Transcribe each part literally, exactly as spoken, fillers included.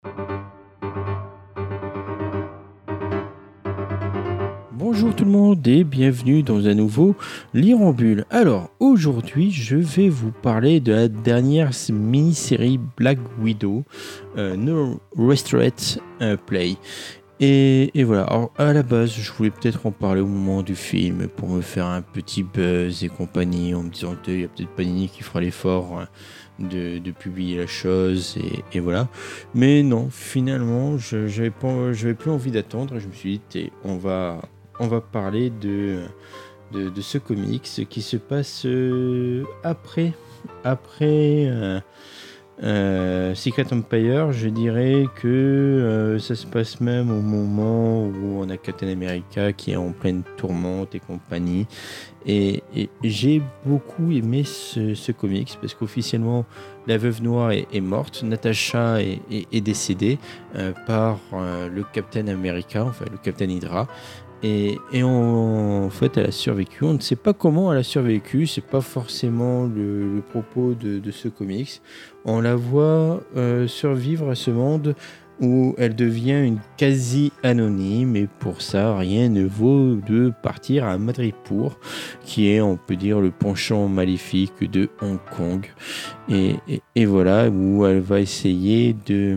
Bonjour tout le monde et bienvenue dans un nouveau Lire en Bulle. Alors aujourd'hui je vais vous parler de la dernière mini-série Black Widow, euh, No Restraint euh, Play. Et, et voilà, alors à la base je voulais peut-être en parler au moment du film pour me faire un petit buzz et compagnie en me disant qu'il y a peut-être Panini qui fera l'effort hein, de, de publier la chose et, et voilà. Mais non, finalement je j'avais pas, j'avais plus envie d'attendre. Je me suis dit t'es, on va on va parler de, de, de ce comics qui se passe euh, après, après euh, euh, Secret Empire. Je dirais que euh, ça se passe même au moment où on a Captain America qui est en pleine tourmente et compagnie. Et, et j'ai beaucoup aimé ce, ce comics parce qu'officiellement la Veuve Noire est, est morte, Natasha est, est, est décédée euh, par euh, le Captain America, enfin le Captain Hydra. Et, et on, en fait, elle a survécu. On ne sait pas comment elle a survécu. C'est pas forcément le, le propos de, de ce comics. On la voit euh, survivre à ce monde où elle devient une quasi-anonyme. Et pour ça, rien ne vaut de partir à Madripoor, qui est, on peut dire, le penchant maléfique de Hong Kong. Et, et, et voilà, où elle va essayer de,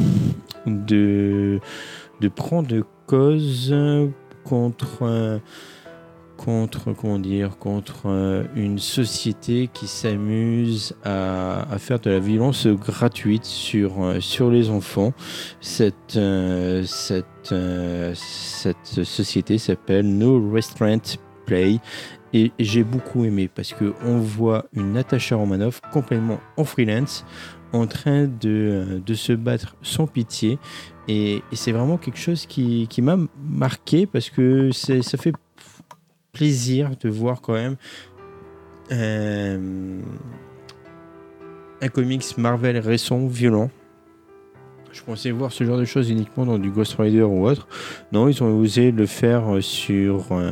de, de prendre cause contre euh, contre comment dire contre euh, une société qui s'amuse à, à faire de la violence gratuite sur euh, sur les enfants. Cette euh, cette euh, cette société s'appelle No Restraint Play. Et j'ai beaucoup aimé parce que on voit une Natasha Romanoff complètement en freelance, en train de, de se battre sans pitié. Et, et c'est vraiment quelque chose qui, qui m'a marqué parce que c'est, ça fait plaisir de voir quand même euh, un comics Marvel récent, violent. Je pensais voir ce genre de choses uniquement dans du Ghost Rider ou autre. Non, ils ont osé le faire sur... Euh,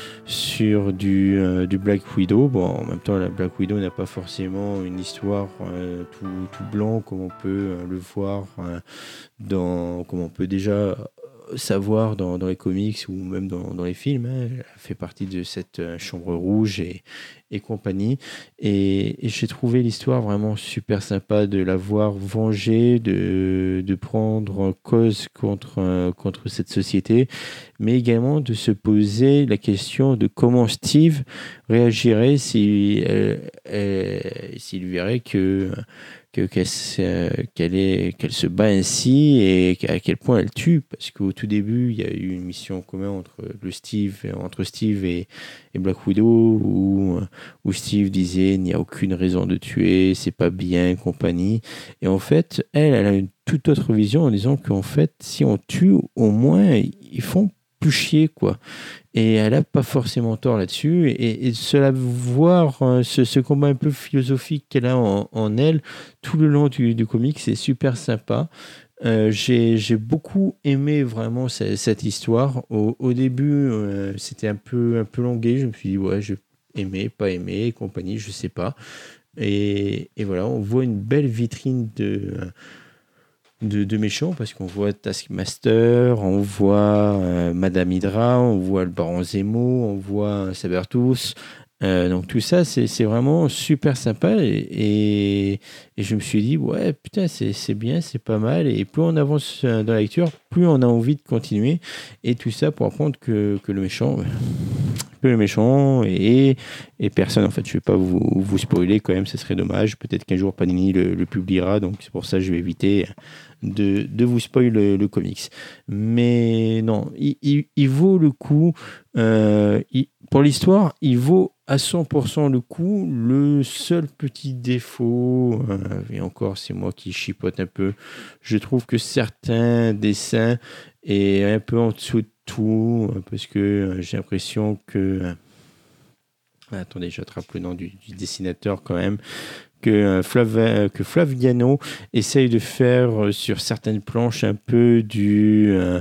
sur du, euh, du Black Widow. Bon, en même temps, la Black Widow n'a pas forcément une histoire euh, tout, tout blanc comme on peut euh, le voir euh, dans, comme on peut déjà savoir dans, dans les comics ou même dans, dans les films. Hein. Elle fait partie de cette euh, chambre rouge et, et compagnie. Et, et j'ai trouvé l'histoire vraiment super sympa de la voir venger, de, de prendre cause contre, euh, contre cette société, mais également de se poser la question de comment Steve réagirait si, euh, euh, s'il verrait que Que, qu'elle, se, qu'elle, est, qu'elle se bat ainsi et à quel point elle tue, parce qu'au tout début il y a eu une mission commune entre le Steve entre Steve et, et Black Widow où, où Steve disait il n'y a aucune raison de tuer, c'est pas bien, compagnie. Et en fait elle elle a une toute autre vision en disant qu'en fait si on tue au moins ils font plus chier quoi. Et elle n'a pas forcément tort là-dessus. Et, et cela voir euh, ce, ce combat un peu philosophique qu'elle a en, en elle tout le long du, du comic, c'est super sympa. Euh, j'ai, j'ai beaucoup aimé vraiment cette, cette histoire. Au, au début, euh, c'était un peu, un peu longué. Je me suis dit, ouais, je aimé, pas aimé, et compagnie, je sais pas. Et, et voilà, on voit une belle vitrine de. De, de méchants parce qu'on voit Taskmaster, on voit euh, Madame Hydra, on voit le Baron Zemo, on voit Sabertooth. Euh, donc tout ça, c'est, c'est vraiment super sympa et, et, et je me suis dit, ouais, putain, c'est, c'est bien, c'est pas mal. Et plus on avance dans la lecture, plus on a envie de continuer. Et tout ça pour apprendre que, que le méchant... que le méchant et, et personne, en fait, je vais pas vous, vous spoiler quand même, ce serait dommage. Peut-être qu'un jour Panini le, le publiera, donc c'est pour ça que je vais éviter de, de vous spoiler le, le comics. Mais non, il, il, il vaut le coup. Euh, il, pour l'histoire, il vaut à cent pour cent le coup. Le seul petit défaut, euh, et encore c'est moi qui chipote un peu, je trouve que certains dessins est un peu en dessous de tout, parce que j'ai l'impression que... Attendez, j'attrape le nom du, du dessinateur quand même. Que, Flav, que Flaviano essaye de faire sur certaines planches un peu du... Euh,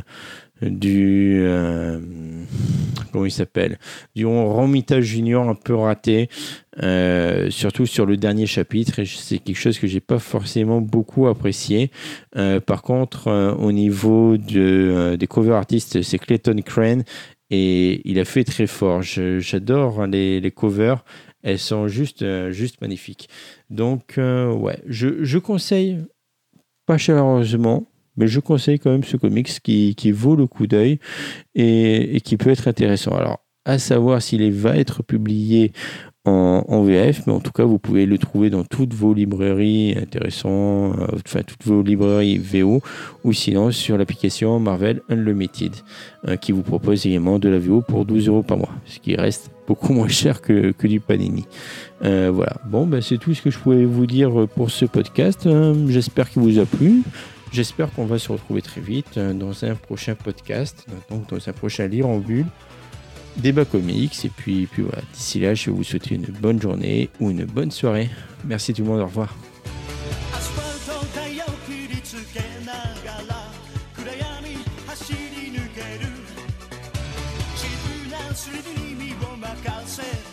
du euh, comment il s'appelle du Romita Junior un peu raté euh, surtout sur le dernier chapitre. Et c'est quelque chose que j'ai pas forcément beaucoup apprécié. Euh, par contre, euh, au niveau de, euh, des cover artistes, c'est Clayton Crane et il a fait très fort. Je, j'adore les, les covers. Elles sont juste, euh, juste magnifiques. Donc, euh, ouais, je, je conseille, pas chaleureusement, mais je conseille quand même ce comics qui, qui vaut le coup d'œil et, et qui peut être intéressant. Alors, à savoir s'il va être publié en, en V F, mais en tout cas, vous pouvez le trouver dans toutes vos librairies intéressant, euh, enfin toutes vos librairies V O, ou sinon sur l'application Marvel Unlimited, euh, qui vous propose également de la V O pour douze euros par mois, ce qui reste beaucoup moins cher que, que du Panini. Euh, voilà. Bon, ben, c'est tout ce que je pouvais vous dire pour ce podcast. Euh, j'espère qu'il vous a plu. J'espère qu'on va se retrouver très vite dans un prochain podcast, donc dans un prochain Lire en Bulle, débat comics. Et puis, puis voilà, d'ici là, je vais vous souhaiter une bonne journée ou une bonne soirée. Merci tout le monde, au revoir. Say